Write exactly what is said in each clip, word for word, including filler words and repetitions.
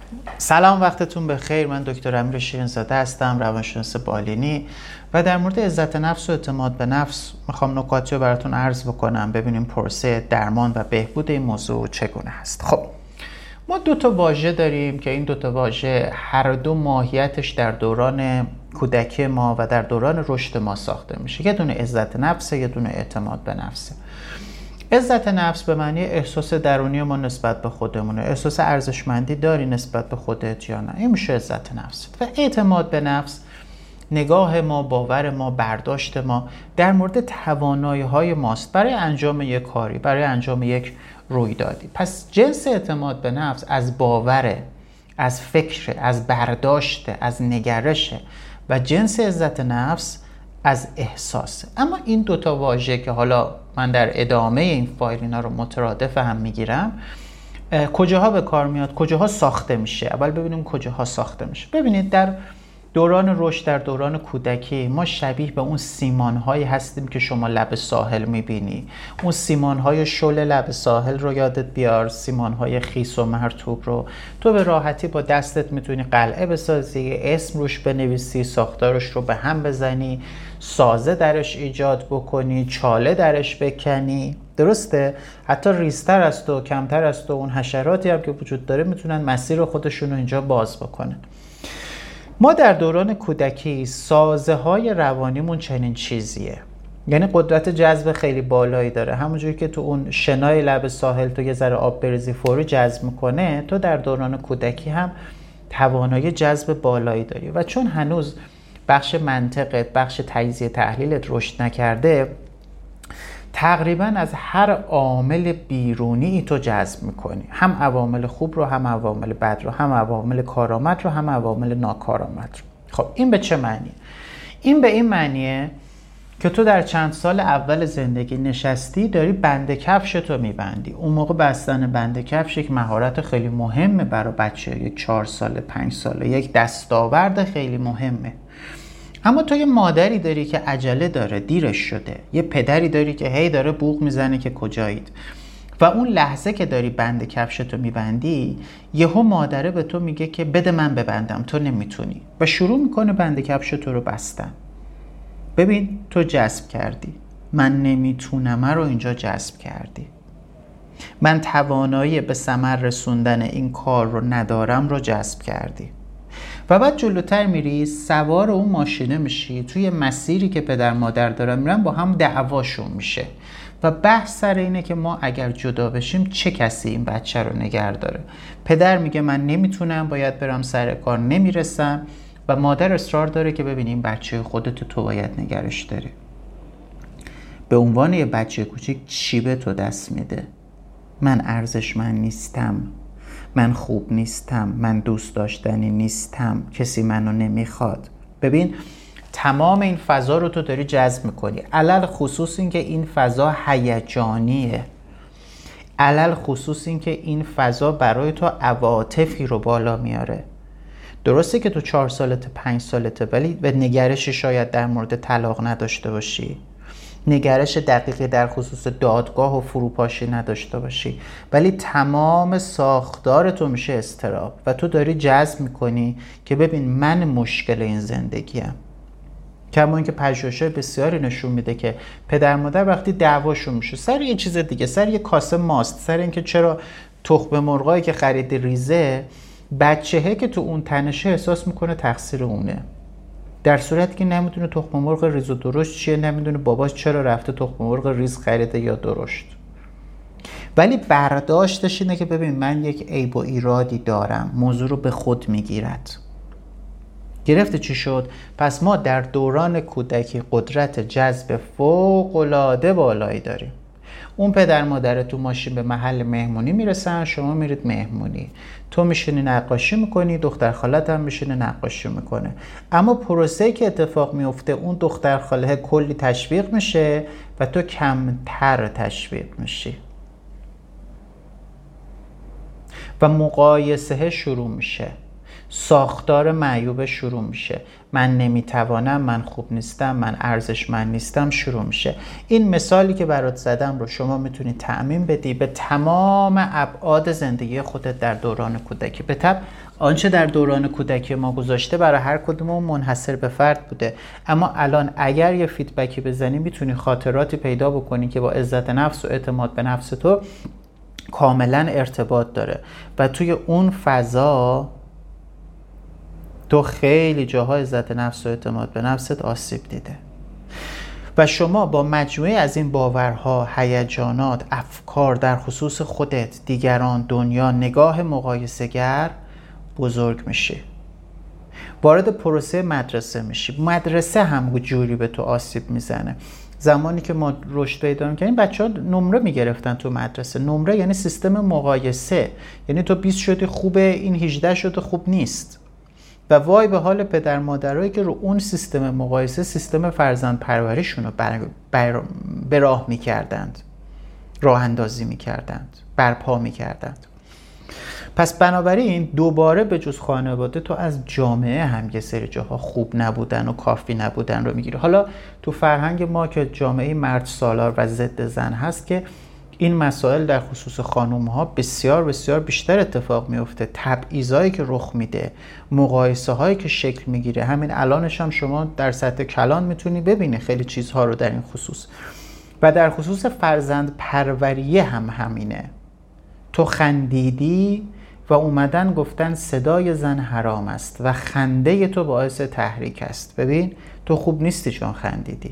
سلام، وقتتون بخیر. من دکتر امیر شیرین‌زاده هستم، روانشناس بالینی، و در مورد عزت نفس و اعتماد به نفس میخوام نکاتی رو براتون عرض بکنم، ببینیم پروسه درمان و بهبود این موضوع چگونه هست. خب ما دو تا واژه داریم که این دو تا واژه هر دو ماهیتش در دوران کودکی ما و در دوران رشد ما ساخته میشه. یه دونه عزت نفس، یه دونه اعتماد به نفس. عزت نفس به معنی احساس درونی ما نسبت به خودمونه، احساس ارزشمندی داری نسبت به خودت یا نه، این میشه عزت نفس. و اعتماد به نفس نگاه ما، باور ما، برداشت ما در مورد توانایی‌های ماست برای انجام یک کاری، برای انجام یک رویدادی. پس جنس اعتماد به نفس از باوره، از فکر، از برداشت، از نگرشه، و جنس عزت نفس از احساسه. اما این دوتا واژه که حالا من در ادامه این فایل اینا رو مترادف هم میگیرم، کجاها به کار میاد، کجاها ساخته میشه. اول ببینیم کجاها ساخته میشه. ببینید در دوران رشد، در دوران کودکی ما شبیه به اون سیمان‌هایی هستیم که شما لب ساحل می‌بینی. اون سیمان‌های شل لب ساحل رو یادت بیار، سیمان‌های خیس و مرطوب رو تو به راحتی با دستت میتونی قلعه بسازی، اسم روش بنویسی، ساختارش رو به هم بزنی، سازه درش ایجاد بکنی، چاله درش بکنی. درسته؟ حتی ریزتر است و کمتر است و اون حشراتی هم که وجود داره میتونن مسیر خودشون رو اینجا باز بکنن. ما در دوران کودکی سازه های روانیمون چنین چیزیه، یعنی قدرت جذب خیلی بالایی داره. همونجوری که تو اون شنای لب ساحل تو یه ذره آب بریزی فوری جذب میکنه، تو در دوران کودکی هم توانایی جذب بالایی داری. و چون هنوز بخش منطقت، بخش تجزیه تحلیلت رشد نکرده، تقریبا از هر عامل بیرونی تو جذب میکنی، هم عوامل خوب رو، هم عوامل بد رو، هم عوامل کارآمد رو، هم عوامل ناکارآمد رو. خب این به چه معنیه؟ این به این معنیه که تو در چند سال اول زندگی نشستی داری بند کفش تو میبندی. اون موقع بستن بند کفش یک مهارت خیلی مهمه برای بچه یک چهار ساله، پنج ساله، یک دستاورد خیلی مهمه. اما تو یه مادری داری که عجله داره، دیرش شده، یه پدری داری که هی داره بوق میزنه که کجایید، و اون لحظه که داری بند کفشتو میبندی، یهو مادره به تو میگه که بده من ببندم، تو نمیتونی، و شروع میکنه بند کفشتو رو بستن. ببین تو جذب کردی، من نمیتونم رو اینجا جذب کردی، من توانایی به ثمر رسوندن این کار رو ندارم رو جذب کردی. و بعد جلوتر میری، سوار اون ماشینه میشی، توی مسیری که پدر مادر دارن میرن، با هم دعواشون میشه و بحث سر اینه که ما اگر جدا بشیم چه کسی این بچه رو نگه داره. پدر میگه من نمیتونم، باید برم سر کار، نمیرسم، و مادر اصرار داره که ببین این بچه خودت تو باید نگرش داری. به عنوان یه بچه کوچیک چی به تو دست میده؟ من ارزشمند نیستم، من خوب نیستم، من دوست داشتنی نیستم، کسی منو نمیخواد. ببین تمام این فضا رو تو داری جذب میکنی، علل خصوص این که این فضا هیجانیه، علل خصوص این که این فضا برای تو عواطفی رو بالا میاره. درسته که تو چهار سالته، پنج سالته، ولی به نگرش شاید در مورد طلاق نداشته باشی، نگرش دقیقی در خصوص دادگاه و فروپاشی نداشته باشی، ولی تمام ساختار تو میشه اضطراب و تو داری جذب میکنی که ببین من مشکل این زندگیم. کما اینکه پژوهش‌های بسیاری نشون میده که پدر مادر وقتی دعواشون میشه سر یه چیز دیگه، سر یه کاسه ماست، سر اینکه چرا تخم مرغایی که خرید ریزه، بچه‌هه که تو اون تنشه احساس میکنه تقصیر اونه، در صورتی که نمیدونه تخم مرغ ریز و درشت چیه، نمیدونه باباش چرا رفته تخم مرغ ریز خریده یا درشت. ولی برداشتش اینه که ببین من یک عیب و ایرادی دارم، موضوع رو به خود میگیرد. گرفته چی شد؟ پس ما در دوران کودکی قدرت جذب فوق‌العاده بالایی داریم. اون پدر مادر تو ماشین به محل مهمونی میرسن، شما میرید مهمونی، تو میشینی نقاشی میکنی، دختر خالت هم میشینه نقاشی میکنه. اما پروسه‌ای که اتفاق میفته، اون دختر خاله کلی تشویق میشه و تو کمتر تشویق میشی و مقایسه شروع میشه. ساختار معیوب شروع میشه. من نمیتوانم، من خوب نیستم، من ارزشمند نیستم شروع میشه. این مثالی که برات زدم رو شما میتونی تعمیم بدی به تمام ابعاد زندگی خودت در دوران کودکی. به طب آنچه در دوران کودکی ما گذاشته برای هر کدوممون منحصر به فرد بوده، اما الان اگر یه فیدبکی بزنی میتونی خاطراتی پیدا بکنی که با عزت نفس و اعتماد به نفس تو کاملا ارتباط داره و توی اون فضا تو خیلی جاها عزت نفس و اعتماد به نفست آسیب دیده و شما با مجموعه از این باورها، هیجانات، افکار در خصوص خودت، دیگران، دنیا، نگاه مقایسه‌گر بزرگ میشی. وارد پروسه مدرسه میشی. مدرسه هم جوری به تو آسیب میزنه. زمانی که ما رشد پیدا می‌کردیم بچه‌ها نمره میگرفتن تو مدرسه. نمره یعنی سیستم مقایسه، یعنی تو بیست شدی خوبه، این هجده شده خوب نیست. و وای به حال پدر مادرایی که رو اون سیستم مقایسه سیستم فرزند پروریشون رو بر... بر... به راه میکردند، راه اندازی میکردند، برپا میکردند. پس بنابراین دوباره به جز خانواده تو از جامعه هم یه سری جاها خوب نبودن و کافی نبودن رو میگیری. حالا تو فرهنگ ما که جامعه مرد سالار و ضد زن هست که این مسائل در خصوص خانوم ها بسیار بسیار بیشتر اتفاق میفته. تبعیضایی که رخ میده، مقایسه هایی که شکل میگیره، همین الانش هم شما در سطح کلان میتونی ببینی خیلی چیزها رو در این خصوص. و در خصوص فرزند پروریه هم همینه. تو خندیدی و اومدن گفتن صدای زن حرام است و خنده تو باعث تحریک است. ببین تو خوب نیستی چون خندیدی.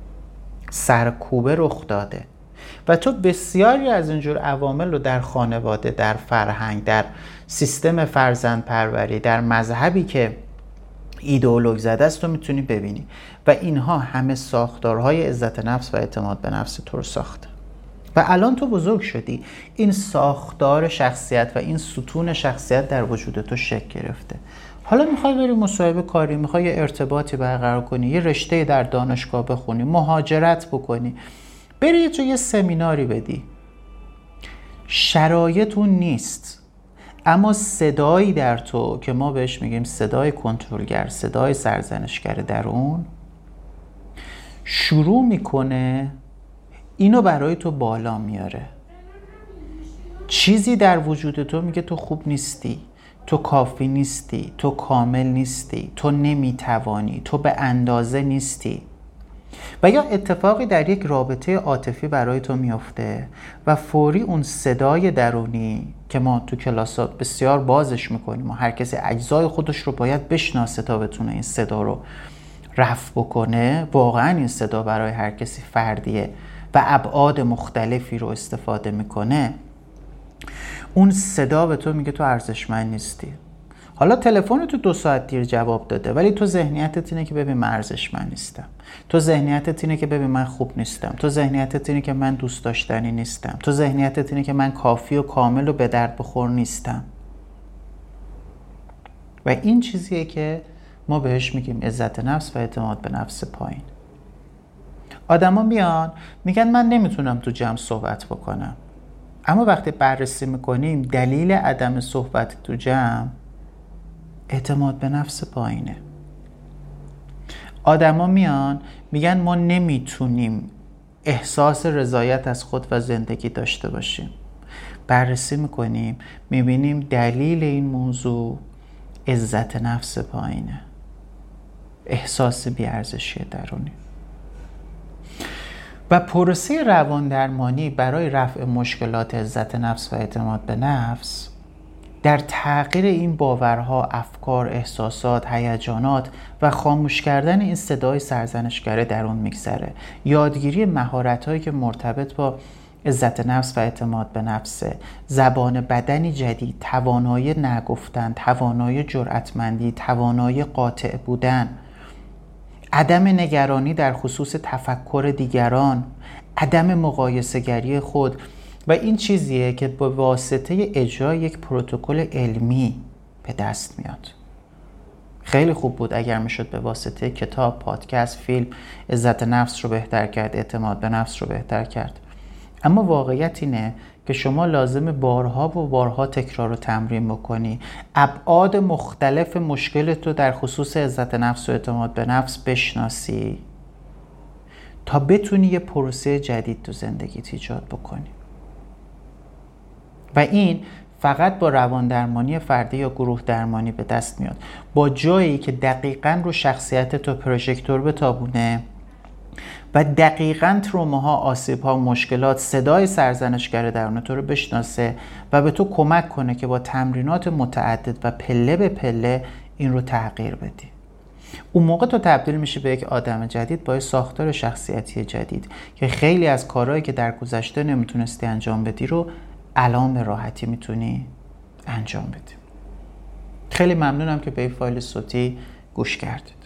سرکوبه رخ داده و تو بسیاری از اینجور عوامل رو در خانواده، در فرهنگ، در سیستم فرزند پروری، در مذهبی که ایدئولوژی زده است تو میتونی ببینی و اینها همه ساختارهای عزت نفس و اعتماد به نفس تو رو ساخته. و الان تو بزرگ شدی، این ساختار شخصیت و این ستون شخصیت در وجود تو شکل گرفته. حالا میخوای بری مصاحبه کاری، میخوای یه ارتباطی برقرار کنی، یه رشته در دانشگاه بخونی، مهاجرت بکنی، بری تو یه سمیناری بدی. شرایط اون نیست، اما صدایی در تو که ما بهش میگیم صدای کنترلگر، صدای سرزنشگر درون شروع میکنه اینو برای تو بالا میاره. چیزی در وجود تو میگه تو خوب نیستی، تو کافی نیستی، تو کامل نیستی، تو نمیتوانی، تو به اندازه نیستی. و یا اتفاقی در یک رابطه عاطفی برای تو میفته و فوری اون صدای درونی که ما تو کلاس‌ها بسیار بازش میکنیم و هر کسی اجزای خودش رو باید بشناسه تا بتونه این صدا رو رفع بکنه، واقعا این صدا برای هر کسی فردیه و ابعاد مختلفی رو استفاده میکنه. اون صدا به تو میگه تو ارزشمند نیستی. حالا تلفن تو دو ساعت دیر جواب داده ولی تو ذهنیتت اینه که ببین من ارزشمند نیستم، تو ذهنیتت اینه که ببین من خوب نیستم، تو ذهنیتت اینه که من دوست داشتنی نیستم، تو ذهنیتت اینه که من کافی و کامل و به درد بخور نیستم. و این چیزیه که ما بهش میگیم عزت نفس و اعتماد به نفس پایین. آدما میان میگن من نمیتونم تو جمع صحبت بکنم، اما وقتی بررسی میکنیم دلیل عدم صحبت تو جمع اعتماد به نفس پایینه. آدما میان میگن ما نمیتونیم احساس رضایت از خود و زندگی داشته باشیم. بررسی میکنیم میبینیم دلیل این موضوع عزت نفس پایینه، احساس بی‌ارزشی درونی. و پروسه روان درمانی برای رفع مشکلات عزت نفس و اعتماد به نفس در تغییر این باورها، افکار، احساسات، هیجانات و خاموش کردن این صدای سرزنشگر درون میگذره. یادگیری مهارت‌هایی که مرتبط با عزت نفس و اعتماد به نفس، زبان بدنی جدید، توانایی نگفتن، توانایی جرأتمندی، توانایی قاطع بودن، عدم نگرانی در خصوص تفکر دیگران، عدم مقایسه‌گری خود. و این چیزیه که با واسطه اجرای یک پروتکل علمی به دست میاد. خیلی خوب بود اگر میشد به واسطه کتاب، پادکست، فیلم عزت نفس رو بهتر کرد، اعتماد به نفس رو بهتر کرد. اما واقعیت اینه که که شما لازم بارها و بارها تکرار و تمرین بکنی، ابعاد مختلف مشکلت رو در خصوص عزت نفس و اعتماد به نفس بشناسی تا بتونی یه پروسه جدید تو زندگیت ایجاد بکنی. و این فقط با روان درمانی فردی یا گروه درمانی به دست میاد، با جایی که دقیقاً رو شخصیت تو پروژکتور بتابونه و دقیقاً تروماها، آسیب‌ها، مشکلات، صدای سرزنشگر درون تو رو بشناسه و به تو کمک کنه که با تمرینات متعدد و پله به پله این رو تغییر بدی. اون موقع تو تبدیل میشی به یک آدم جدید با ساختار شخصیتی جدید که خیلی از کارهایی که در گذشته نمیتونستی انجام بدی رو الان به راحتی میتونی انجام بدی. خیلی ممنونم که به این فایل صوتی گوش کردی.